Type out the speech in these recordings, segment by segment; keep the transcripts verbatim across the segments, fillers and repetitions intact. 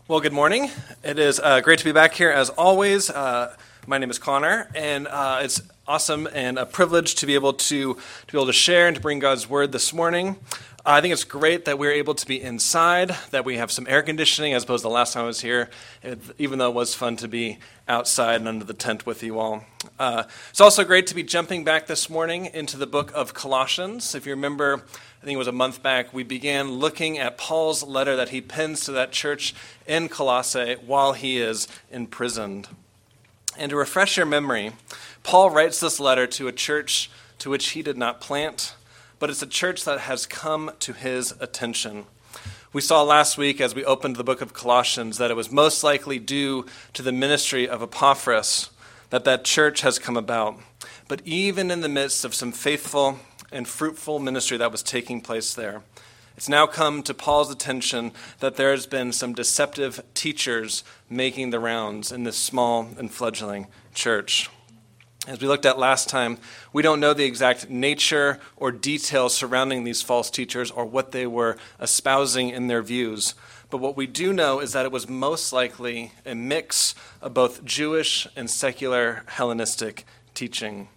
Well, good morning. It is uh, great to be back here as always. Uh, my name is Connor, and uh, it's awesome and a privilege to be able to, to be able to share and to bring God's word this morning. Uh, I think it's great that we're able to be inside, that we have some air conditioning as opposed to the last time I was here, it, even though it was fun to be outside and under the tent with you all. Uh, it's also great to be jumping back this morning into the book of Colossians. If you remember, I think it was a month back, we began looking at Paul's letter that he pens to that church in Colossae while he is imprisoned. And to refresh your memory, Paul writes this letter to a church to which he did not plant, but it's a church that has come to his attention. We saw last week as we opened the book of Colossians that it was most likely due to the ministry of Epaphras that that church has come about. But even in the midst of some faithful and fruitful ministry that was taking place there, it's now come to Paul's attention that there has been some deceptive teachers making the rounds in this small and fledgling church. As we looked at last time, we don't know the exact nature or details surrounding these false teachers or what they were espousing in their views. But what we do know is that it was most likely a mix of both Jewish and secular Hellenistic teaching.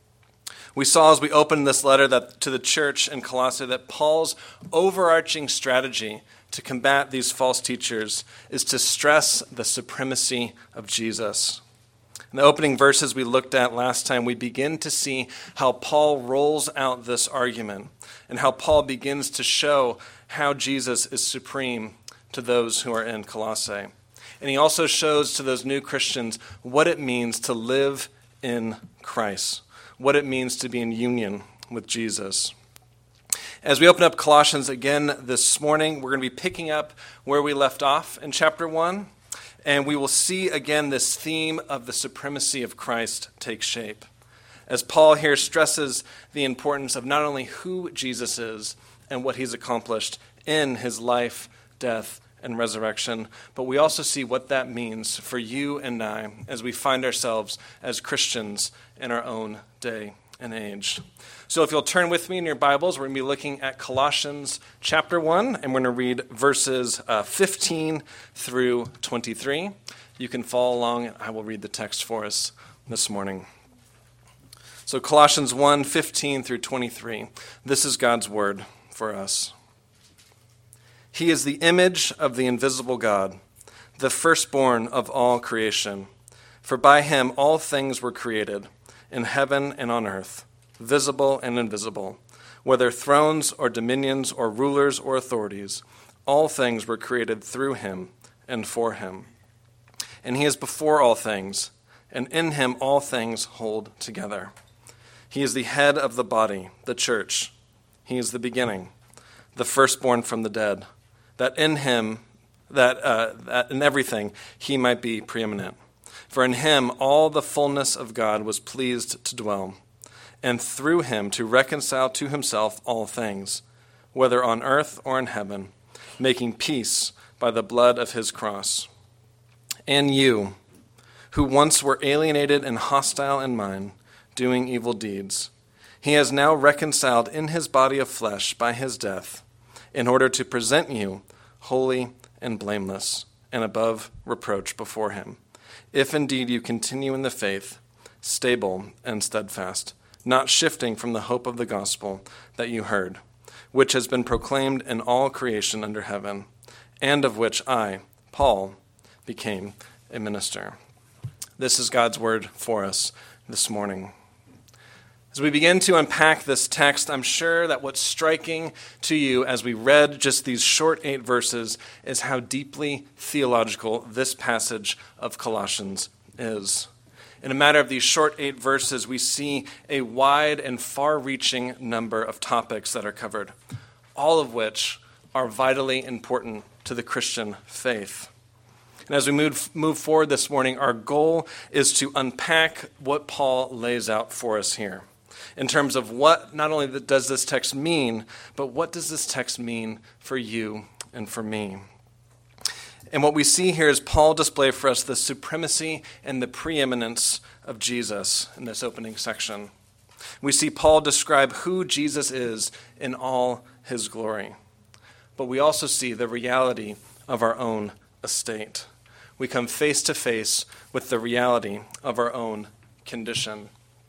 We saw as we opened this letter that to the church in Colossae that Paul's overarching strategy to combat these false teachers is to stress the supremacy of Jesus. In the opening verses we looked at last time, we begin to see how Paul rolls out this argument and how Paul begins to show how Jesus is supreme to those who are in Colossae. And he also shows to those new Christians what it means to live in Christ, what it means to be in union with Jesus. As we open up Colossians again this morning, we're going to be picking up where we left off in chapter one, and we will see again this theme of the supremacy of Christ take shape. As Paul here stresses the importance of not only who Jesus is and what he's accomplished in his life, death, and resurrection, but we also see what that means for you and I as we find ourselves as Christians in our own day and age. So if you'll turn with me in your Bibles, we're going to be looking at Colossians chapter one, and we're going to read verses uh, fifteen through twenty-three. You can follow along, and I will read the text for us this morning. So Colossians one, fifteen through twenty-three. This is God's word for us. He is the image of the invisible God, the firstborn of all creation. For by him all things were created, in heaven and on earth, visible and invisible, whether thrones or dominions or rulers or authorities, all things were created through him and for him. And he is before all things, and in him all things hold together. He is the head of the body, the church. He is the beginning, the firstborn from the dead, that in him, that, uh, that in everything, he might be preeminent. For in him all the fullness of God was pleased to dwell, and through him to reconcile to himself all things, whether on earth or in heaven, making peace by the blood of his cross. And you, who once were alienated and hostile in mind, doing evil deeds, he has now reconciled in his body of flesh by his death, in order to present you holy and blameless and above reproach before him, if indeed you continue in the faith, stable and steadfast, not shifting from the hope of the gospel that you heard, which has been proclaimed in all creation under heaven, and of which I, Paul, became a minister. This is God's word for us this morning. As we begin to unpack this text, I'm sure that what's striking to you as we read just these short eight verses is how deeply theological this passage of Colossians is. In a matter of these short eight verses, we see a wide and far-reaching number of topics that are covered, all of which are vitally important to the Christian faith. And as we move, move forward this morning, our goal is to unpack what Paul lays out for us here, in terms of what not only does this text mean, but what does this text mean for you and for me? And what we see here is Paul display for us the supremacy and the preeminence of Jesus in this opening section. We see Paul describe who Jesus is in all his glory. But we also see the reality of our own estate. We come face to face with the reality of our own condition.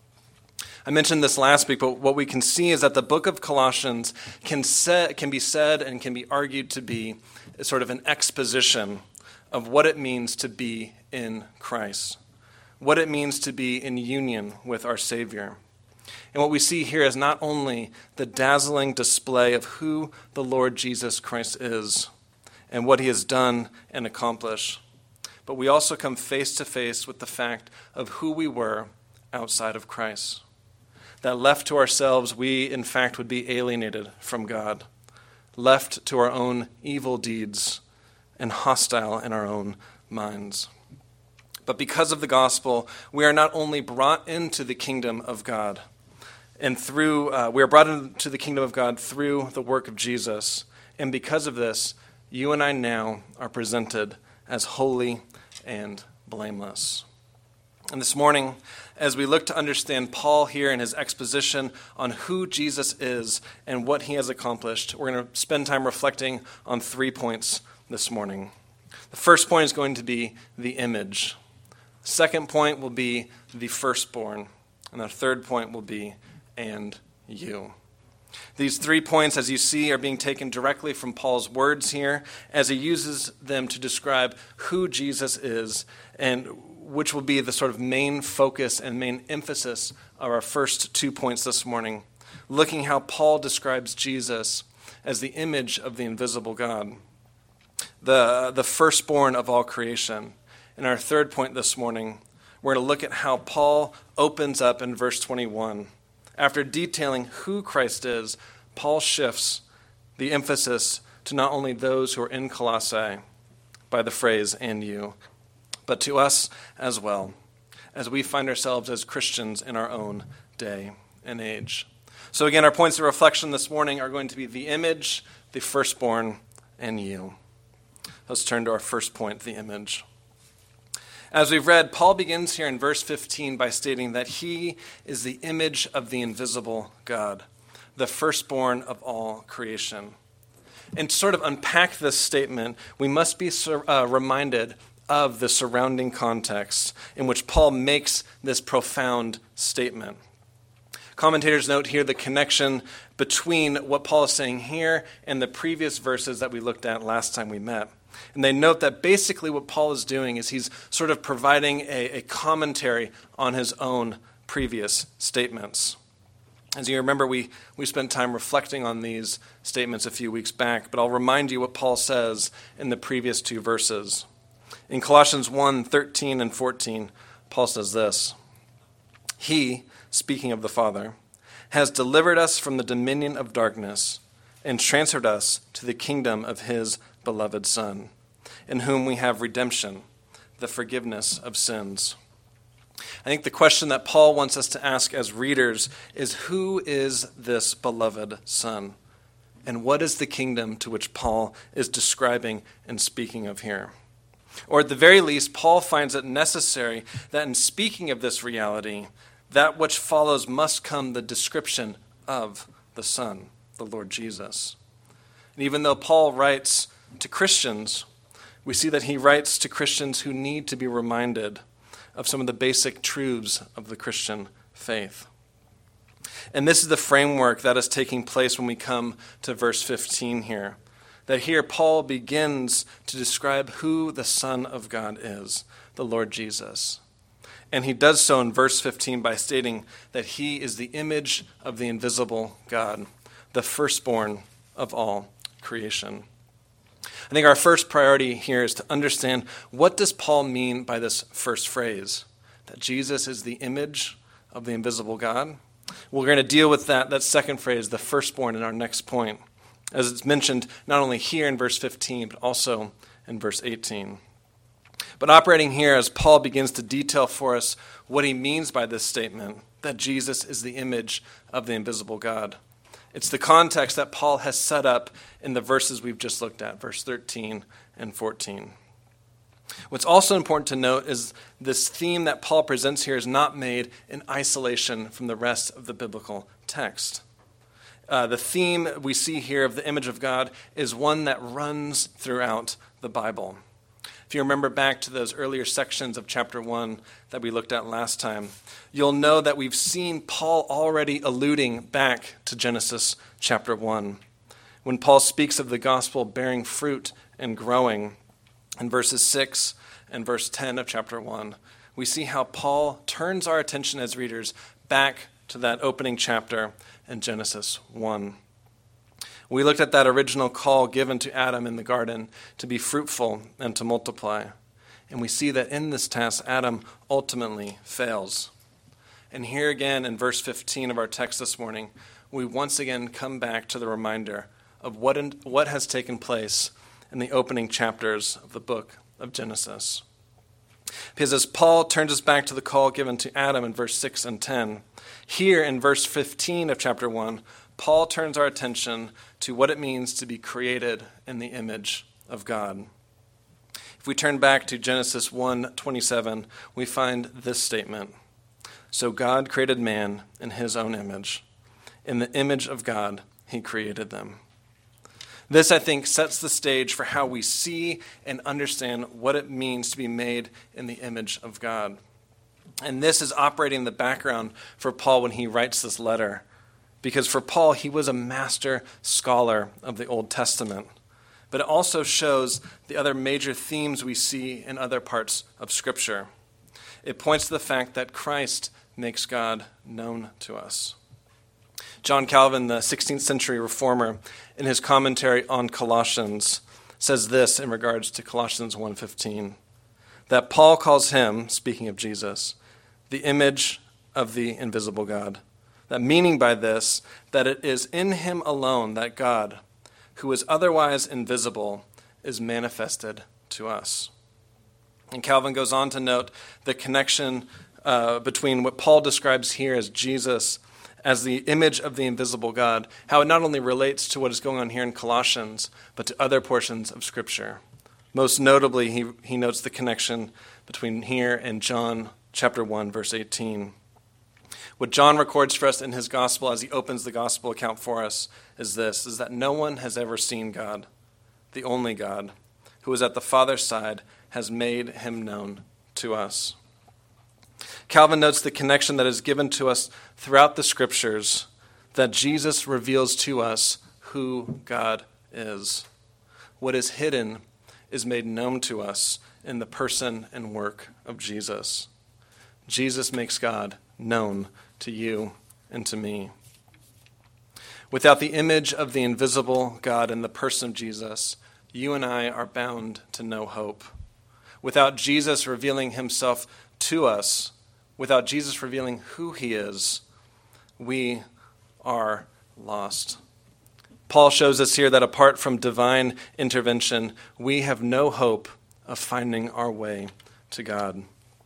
I mentioned this last week, but what we can see is that the book of Colossians can, set, can be said and can be argued to be sort of an exposition of what it means to be in Christ, what it means to be in union with our Savior. And what we see here is not only the dazzling display of who the Lord Jesus Christ is and what he has done and accomplished, but we also come face to face with the fact of who we were outside of Christ. That left to ourselves, we in fact would be alienated from God, left to our own evil deeds and hostile in our own minds. But because of the gospel, we are not only brought into the kingdom of God, and through uh, we are brought into the kingdom of God through the work of Jesus. And because of this, you and I now are presented as holy and blameless. And this morning, as we look to understand Paul here in his exposition on who Jesus is and what he has accomplished, we're going to spend time reflecting on three points this morning. The first point is going to be the image. The second point will be the firstborn. And the third point will be and you. These three points, as you see, are being taken directly from Paul's words here as he uses them to describe who Jesus is, and which will be the sort of main focus and main emphasis of our first two points this morning, looking how Paul describes Jesus as the image of the invisible God, the, the firstborn of all creation. In our third point this morning, we're going to look at how Paul opens up in verse twenty-one. After detailing who Christ is, Paul shifts the emphasis to not only those who are in Colossae by the phrase, and you, but to us as well, as we find ourselves as Christians in our own day and age. So again, our points of reflection this morning are going to be the image, the firstborn, and you. Let's turn to our first point, the image. As we've read, Paul begins here in verse fifteen by stating that he is the image of the invisible God, the firstborn of all creation. And to sort of unpack this statement, we must be uh, reminded of the surrounding context in which Paul makes this profound statement. Commentators note here the connection between what Paul is saying here and the previous verses that we looked at last time we met. And they note that basically what Paul is doing is he's sort of providing a, a commentary on his own previous statements. As you remember, we, we spent time reflecting on these statements a few weeks back, but I'll remind you what Paul says in the previous two verses. In Colossians one, thirteen and fourteen, Paul says this: He, speaking of the Father, has delivered us from the dominion of darkness and transferred us to the kingdom of his beloved Son, in whom we have redemption, the forgiveness of sins. I think the question that Paul wants us to ask as readers is, who is this beloved Son? And what is the kingdom to which Paul is describing and speaking of here? Or at the very least, Paul finds it necessary that in speaking of this reality, that which follows must come the description of the Son, the Lord Jesus. And even though Paul writes to Christians, we see that he writes to Christians who need to be reminded of some of the basic truths of the Christian faith. And this is the framework that is taking place when we come to verse fifteen here. That here Paul begins to describe who the Son of God is, the Lord Jesus. And he does so in verse fifteen by stating that he is the image of the invisible God, the firstborn of all creation. I think our first priority here is to understand, what does Paul mean by this first phrase, that Jesus is the image of the invisible God? We're going to deal with that, that second phrase, the firstborn, in our next point, as it's mentioned not only here in verse fifteen, but also in verse eighteen. But operating here as Paul begins to detail for us what he means by this statement, that Jesus is the image of the invisible God. It's the context that Paul has set up in the verses we've just looked at, verse thirteen and fourteen. What's also important to note is this theme that Paul presents here is not made in isolation from the rest of the biblical text. Uh, the theme we see here of the image of God is one that runs throughout the Bible. If you remember back to those earlier sections of chapter one that we looked at last time, you'll know that we've seen Paul already alluding back to Genesis chapter one. When Paul speaks of the gospel bearing fruit and growing in verses six and verse ten of chapter one, we see how Paul turns our attention as readers back to that opening chapter in Genesis one. We looked at that original call given to Adam in the garden to be fruitful and to multiply. And we see that in this task, Adam ultimately fails. And here again in verse fifteen of our text this morning, we once again come back to the reminder of what, in, what has taken place in the opening chapters of the book of Genesis. Because as Paul turns us back to the call given to Adam in verse six and ten, here in verse fifteen of chapter one, Paul turns our attention to what it means to be created in the image of God. If we turn back to Genesis one twenty-seven, we find this statement. So God created man in his own image. In the image of God, he created them. This, I think, sets the stage for how we see and understand what it means to be made in the image of God. And this is operating in the background for Paul when he writes this letter. Because for Paul, he was a master scholar of the Old Testament. But it also shows the other major themes we see in other parts of Scripture. It points to the fact that Christ makes God known to us. John Calvin, the sixteenth century reformer, in his commentary on Colossians, says this in regards to Colossians one fifteen, that Paul calls him, speaking of Jesus, the image of the invisible God. That meaning by this, that it is in him alone that God, who is otherwise invisible, is manifested to us. And Calvin goes on to note the connection uh, between what Paul describes here as Jesus as the image of the invisible God, how it not only relates to what is going on here in Colossians, but to other portions of Scripture. Most notably, he, he notes the connection between here and John chapter one, verse eighteen. What John records for us in his gospel as he opens the gospel account for us is this, is that no one has ever seen God, the only God, who is at the Father's side, has made him known to us. Calvin notes the connection that is given to us throughout the Scriptures, that Jesus reveals to us who God is. What is hidden is made known to us in the person and work of Jesus. Jesus makes God known to you and to me. Without the image of the invisible God in the person of Jesus, you and I are bound to no hope. Without Jesus revealing himself to us, without Jesus revealing who he is, we are lost. Paul shows us here that apart from divine intervention, we have no hope of finding our way to God.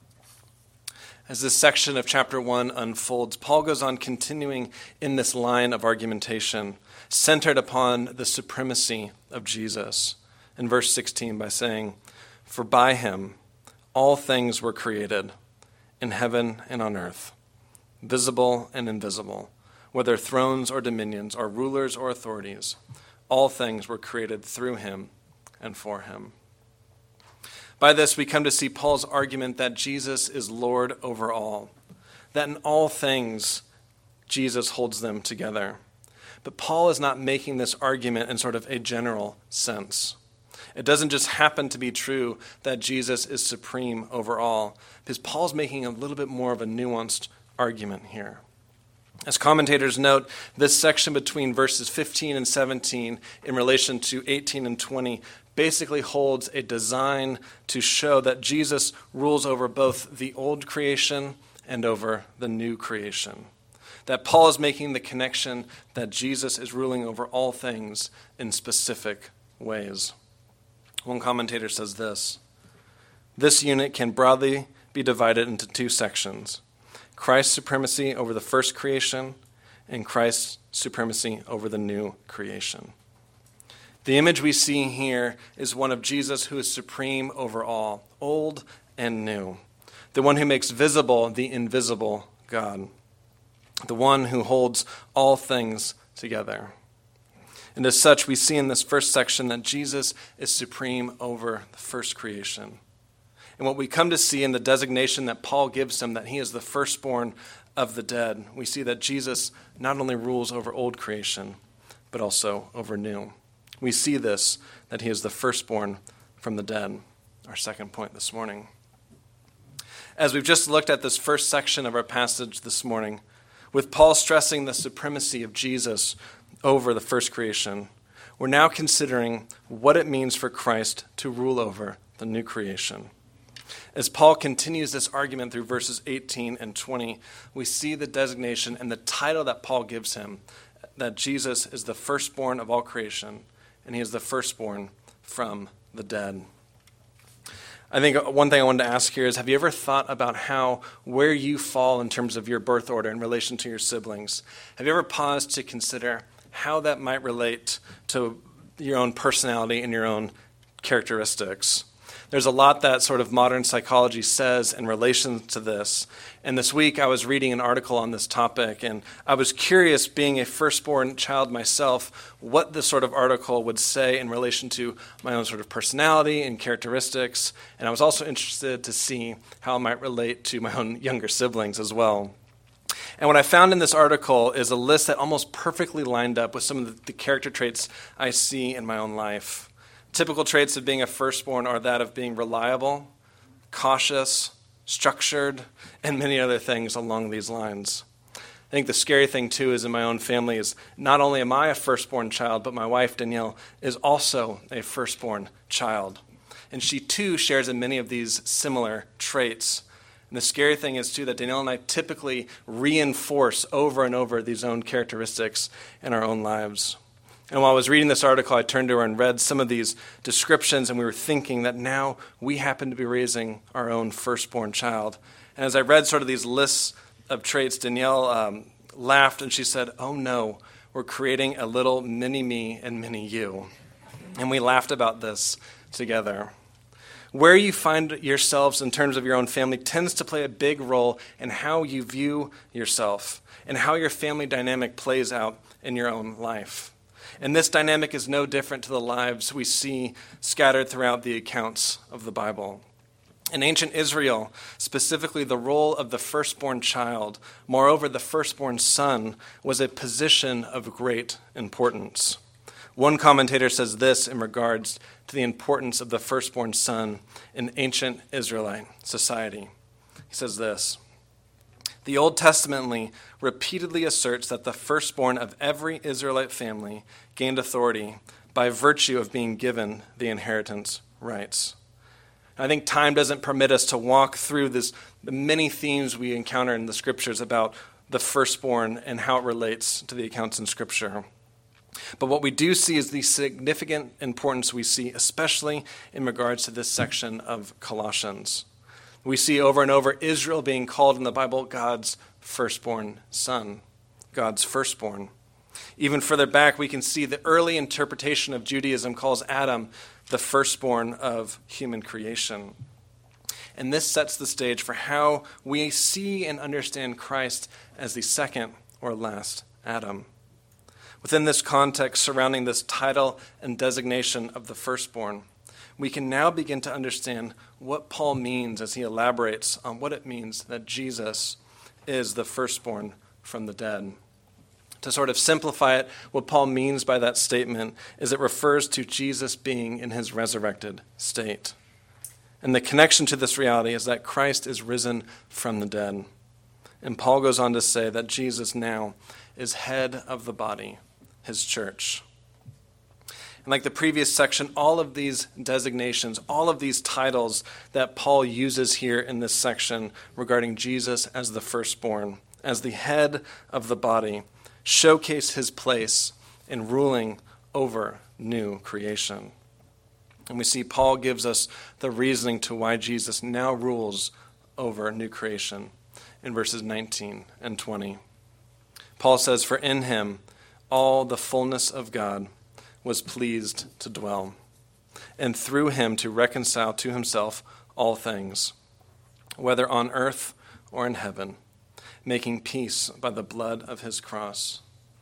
As this section of chapter one unfolds, Paul goes on continuing in this line of argumentation, centered upon the supremacy of Jesus. In verse sixteen by saying, "For by him all things were created, in heaven and on earth, visible and invisible, whether thrones or dominions or rulers or authorities, all things were created through him and for him." By this, we come to see Paul's argument that Jesus is Lord over all, that in all things, Jesus holds them together. But Paul is not making this argument in sort of a general sense. It doesn't just happen to be true that Jesus is supreme over all, because Paul's making a little bit more of a nuanced argument here. As commentators note, this section between verses fifteen and seventeen in relation to eighteen and twenty basically holds a design to show that Jesus rules over both the old creation and over the new creation. That Paul is making the connection that Jesus is ruling over all things in specific ways. One commentator says this: this unit can broadly be divided into two sections: Christ's supremacy over the first creation and Christ's supremacy over the new creation. The image we see here is one of Jesus who is supreme over all, old and new, the one who makes visible the invisible God, the one who holds all things together. And as such, we see in this first section that Jesus is supreme over the first creation. And what we come to see in the designation that Paul gives him, that he is the firstborn of the dead, we see that Jesus not only rules over old creation, but also over new. We see this, that he is the firstborn from the dead, our second point this morning. As we've just looked at this first section of our passage this morning, with Paul stressing the supremacy of Jesus over the first creation, we're now considering what it means for Christ to rule over the new creation. As Paul continues this argument through verses eighteen and twenty, we see the designation and the title that Paul gives him, that Jesus is the firstborn of all creation, and he is the firstborn from the dead. I think one thing I wanted to ask here is, have you ever thought about how, where you fall in terms of your birth order in relation to your siblings? Have you ever paused to consider how that might relate to your own personality and your own characteristics? There's a lot that sort of modern psychology says in relation to this. And this week I was reading an article on this topic, and I was curious, being a firstborn child myself, what this sort of article would say in relation to my own sort of personality and characteristics. And I was also interested to see how it might relate to my own younger siblings as well. And what I found in this article is a list that almost perfectly lined up with some of the character traits I see in my own life. Typical traits of being a firstborn are that of being reliable, cautious, structured, and many other things along these lines. I think the scary thing, too, is in my own family is not only am I a firstborn child, but my wife, Danielle, is also a firstborn child. And she, too, shares in many of these similar traits. And the scary thing is, too, that Danielle and I typically reinforce over and over these own characteristics in our own lives. And while I was reading this article, I turned to her and read some of these descriptions, and we were thinking that now we happen to be raising our own firstborn child. And as I read sort of these lists of traits, Danielle um, laughed and she said, "Oh no, we're creating a little mini me and mini you." And we laughed about this together. Where you find yourselves in terms of your own family tends to play a big role in how you view yourself and how your family dynamic plays out in your own life. And this dynamic is no different to the lives we see scattered throughout the accounts of the Bible. In ancient Israel, specifically the role of the firstborn child, moreover the firstborn son, was a position of great importance. One commentator says this in regards to the importance of the firstborn son in ancient Israelite society. He says this: "The Old Testament repeatedly asserts that the firstborn of every Israelite family gained authority by virtue of being given the inheritance rights." I think time doesn't permit us to walk through this, the many themes we encounter in the scriptures about the firstborn and how it relates to the accounts in Scripture. But what we do see is the significant importance we see, especially in regards to this section of Colossians. We see over and over Israel being called in the Bible God's firstborn son, God's firstborn. Even further back, we can see the early interpretation of Judaism calls Adam the firstborn of human creation. And this sets the stage for how we see and understand Christ as the second or last Adam. Within this context surrounding this title and designation of the firstborn, we can now begin to understand what Paul means as he elaborates on what it means that Jesus is the firstborn from the dead. To sort of simplify it, what Paul means by that statement is it refers to Jesus being in his resurrected state. And the connection to this reality is that Christ is risen from the dead. And Paul goes on to say that Jesus now is head of the body, his church. And like the previous section, all of these designations, all of these titles that Paul uses here in this section regarding Jesus as the firstborn, as the head of the body, showcase his place in ruling over new creation. And we see Paul gives us the reasoning to why Jesus now rules over new creation in verses nineteen and twenty. Paul says, "For in him all the fullness of God was pleased to dwell, and through him to reconcile to himself all things, whether on earth or in heaven, making peace by the blood of his cross.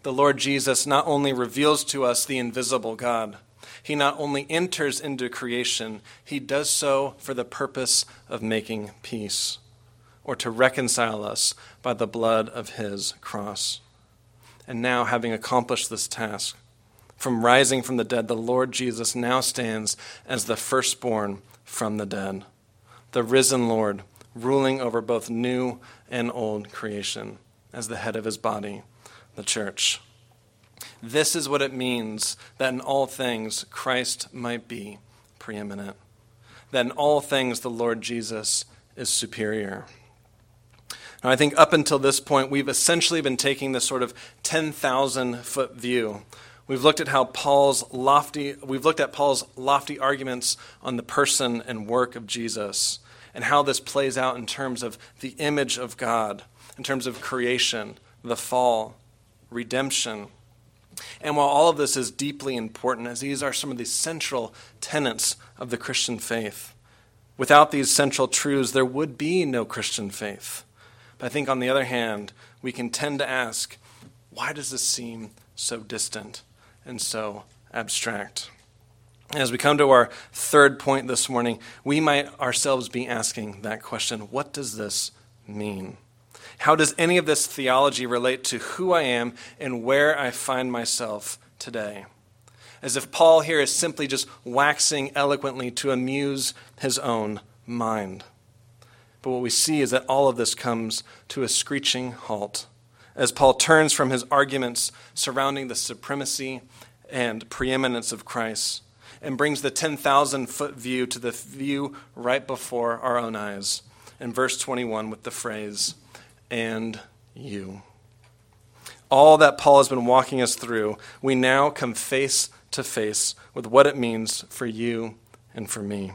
the Lord Jesus not only reveals to us the invisible God, he not only enters into creation, he does so for the purpose of making peace, or to reconcile us by the blood of his cross. And now, having accomplished this task, from rising from the dead, the Lord Jesus now stands as the firstborn from the dead, the risen Lord, ruling over both new and old creation as the head of his body, the church. This is what it means that in all things Christ might be preeminent, that in all things the Lord Jesus is superior. Now, I think up until this point, we've essentially been taking this sort of ten thousand foot view. We've looked at how Paul's lofty, we've looked at Paul's lofty arguments on the person and work of Jesus, and how this plays out in terms of the image of God, in terms of creation, the fall, redemption. And while all of this is deeply important, as these are some of the central tenets of the Christian faith, without these central truths, there would be no Christian faith. But I think on the other hand, we can tend to ask, why does this seem so distant and so abstract? As we come to our third point this morning, we might ourselves be asking that question, what does this mean? How does any of this theology relate to who I am and where I find myself today? As if Paul here is simply just waxing eloquently to amuse his own mind. But what we see is that all of this comes to a screeching halt as Paul turns from his arguments surrounding the supremacy and preeminence of Christ and brings the ten thousand foot view to the view right before our own eyes in verse twenty-one with the phrase, "And you." All that Paul has been walking us through, we now come face to face with what it means for you and for me.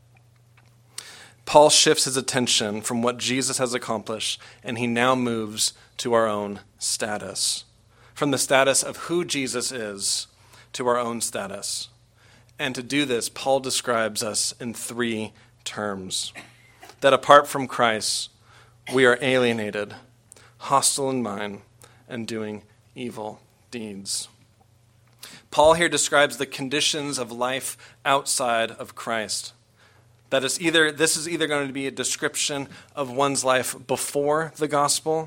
Paul shifts his attention from what Jesus has accomplished, and he now moves to our own status. From the status of who Jesus is to our own status. And to do this, Paul describes us in three terms. That apart from Christ, we are alienated, hostile in mind, and doing evil deeds. Paul here describes the conditions of life outside of Christ. That is either this is either going to be a description of one's life before the gospel,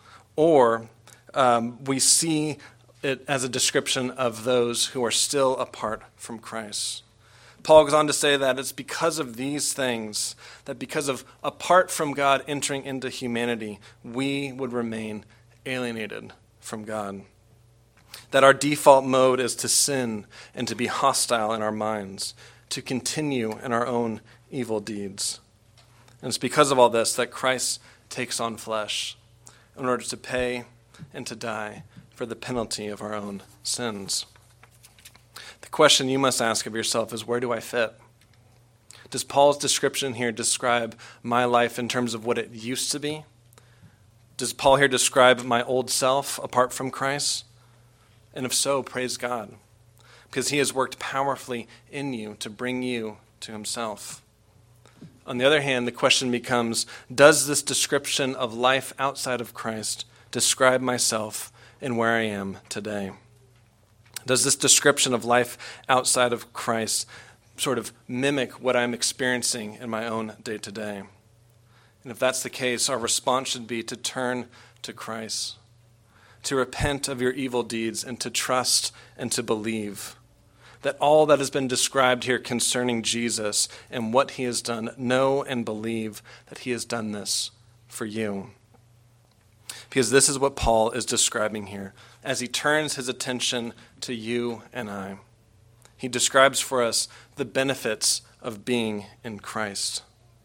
or um, we see it as a description of those who are still apart from Christ. Paul goes on to say that it's because of these things, that because of apart from God entering into humanity, we would remain alienated from God. That our default mode is to sin and to be hostile in our minds, to continue in our own evil deeds. And it's because of all this that Christ takes on flesh in order to pay and to die for the penalty of our own sins. The question you must ask of yourself is, where do I fit? Does Paul's description here describe my life in terms of what it used to be? Does Paul here describe my old self apart from Christ? And if so, praise God, because he has worked powerfully in you to bring you to himself. On the other hand, the question becomes, does this description of life outside of Christ describe myself and where I am today? Does this description of life outside of Christ sort of mimic what I'm experiencing in my own day-to-day? And if that's the case, our response should be to turn to Christ, to repent of your evil deeds, and to trust and to believe that all that has been described here concerning Jesus and what he has done, know and believe that he has done this for you. Because this is what Paul is describing here as he turns his attention to you and I. He describes for us the benefits of being in Christ.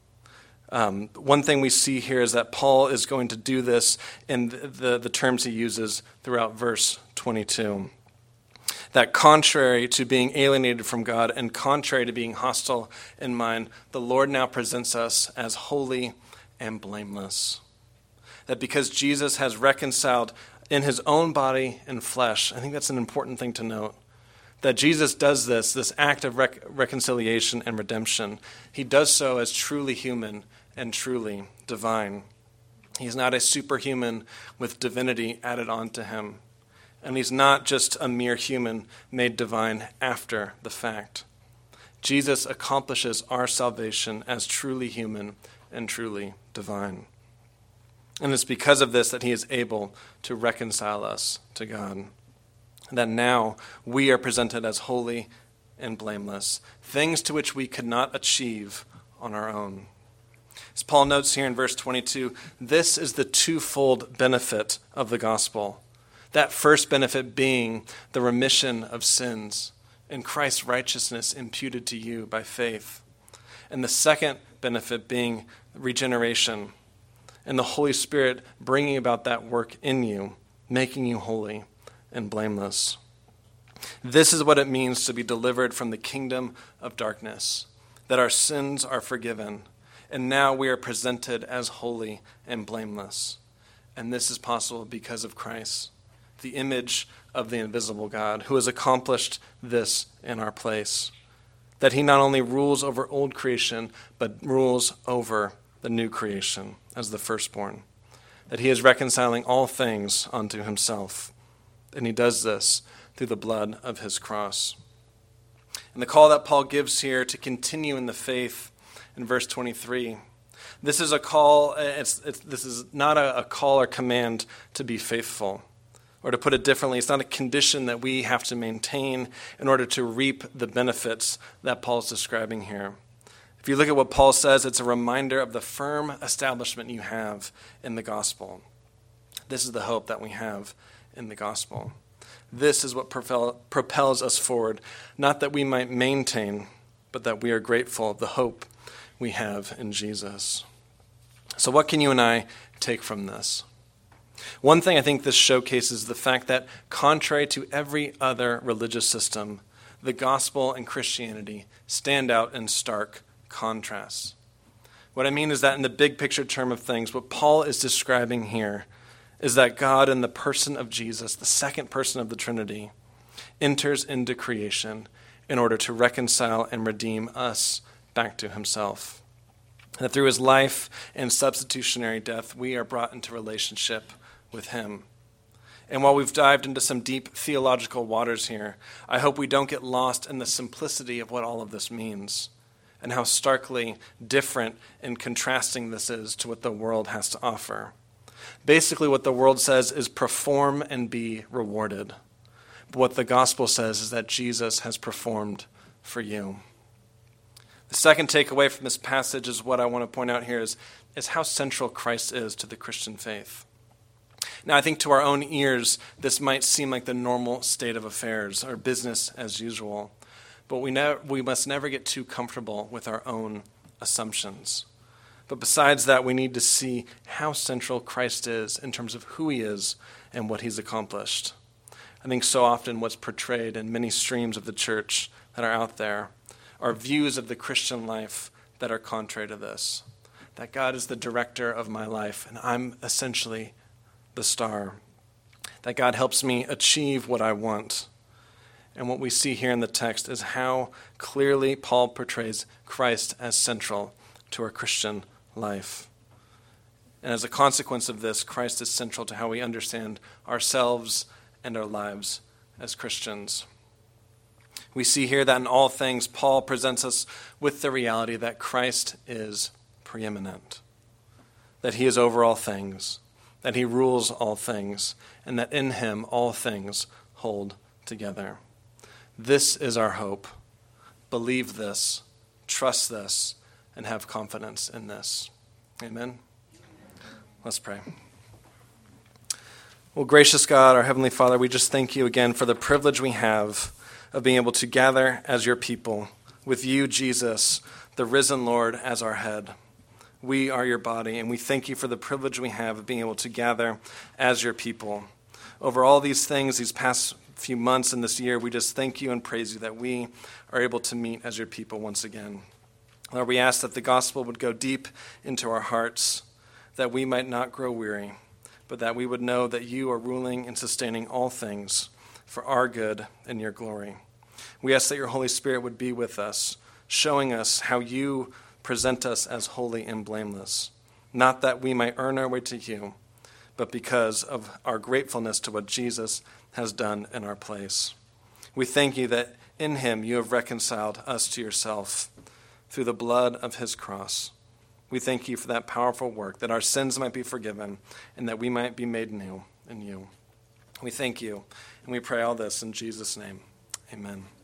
Um, one thing we see here is that Paul is going to do this in the, the, the terms he uses throughout verse twenty-two. That contrary to being alienated from God and contrary to being hostile in mind, the Lord now presents us as holy and blameless. That because Jesus has reconciled in his own body and flesh, I think that's an important thing to note, that Jesus does this, this act of rec- reconciliation and redemption. He does so as truly human and truly divine. He's not a superhuman with divinity added on to him. And he's not just a mere human made divine after the fact. Jesus accomplishes our salvation as truly human and truly divine. And it's because of this that he is able to reconcile us to God. That now we are presented as holy and blameless, things to which we could not achieve on our own. As Paul notes here in verse twenty-two, this is the twofold benefit of the gospel. That first benefit being the remission of sins and Christ's righteousness imputed to you by faith. And the second benefit being regeneration and the Holy Spirit bringing about that work in you, making you holy and blameless. This is what it means to be delivered from the kingdom of darkness, that our sins are forgiven, and now we are presented as holy and blameless. And this is possible because of Christ, the image of the invisible God, who has accomplished this in our place. That he not only rules over old creation, but rules over the new creation as the firstborn. That he is reconciling all things unto himself. And he does this through the blood of his cross. And the call that Paul gives here to continue in the faith in verse twenty-three, this is a call, it's, it's, this is not a, a call or command to be faithful. Or to put it differently, it's not a condition that we have to maintain in order to reap the benefits that Paul's describing here. If you look at what Paul says, it's a reminder of the firm establishment you have in the gospel. This is the hope that we have in the gospel. This is what propel, propels us forward, not that we might maintain, but that we are grateful of the hope we have in Jesus. So what can you and I take from this? One thing I think this showcases the fact that contrary to every other religious system, the gospel and Christianity stand out in stark contrast. What I mean is that in the big picture term of things, what Paul is describing here is that God in the person of Jesus, the second person of the Trinity, enters into creation in order to reconcile and redeem us back to himself. That through his life and substitutionary death, we are brought into relationship with him. And while we've dived into some deep theological waters here, I hope we don't get lost in the simplicity of what all of this means and how starkly different and contrasting this is to what the world has to offer. Basically, what the world says is perform and be rewarded. But what the gospel says is that Jesus has performed for you. The second takeaway from this passage is what I want to point out here is, is how central Christ is to the Christian faith. Now, I think to our own ears, this might seem like the normal state of affairs or business as usual. But we, ne- we must never get too comfortable with our own assumptions. But besides that, we need to see how central Christ is in terms of who he is and what he's accomplished. I think so often what's portrayed in many streams of the church that are out there are views of the Christian life that are contrary to this. That God is the director of my life, and I'm essentially the star. That God helps me achieve what I want. And what we see here in the text is how clearly Paul portrays Christ as central to our Christian life. And as a consequence of this, Christ is central to how we understand ourselves and our lives as Christians. We see here that in all things, Paul presents us with the reality that Christ is preeminent, that he is over all things, that he rules all things, and that in him all things hold together. This is our hope. Believe this, trust this, and have confidence in this. Amen? Let's pray. Well, gracious God, our Heavenly Father, we just thank you again for the privilege we have of being able to gather as your people with you, Jesus, the risen Lord, as our head. We are your body, and we thank you for the privilege we have of being able to gather as your people. Over all these things, these past few months and this year, we just thank you and praise you that we are able to meet as your people once again. Lord, we ask that the gospel would go deep into our hearts, that we might not grow weary, but that we would know that you are ruling and sustaining all things for our good and your glory. We ask that your Holy Spirit would be with us, showing us how you present us as holy and blameless, not that we might earn our way to you, but because of our gratefulness to what Jesus has done in our place. We thank you that in him you have reconciled us to yourself through the blood of his cross. We thank you for that powerful work, that our sins might be forgiven and that we might be made new in you. We thank you, and we pray all this in Jesus' name. Amen.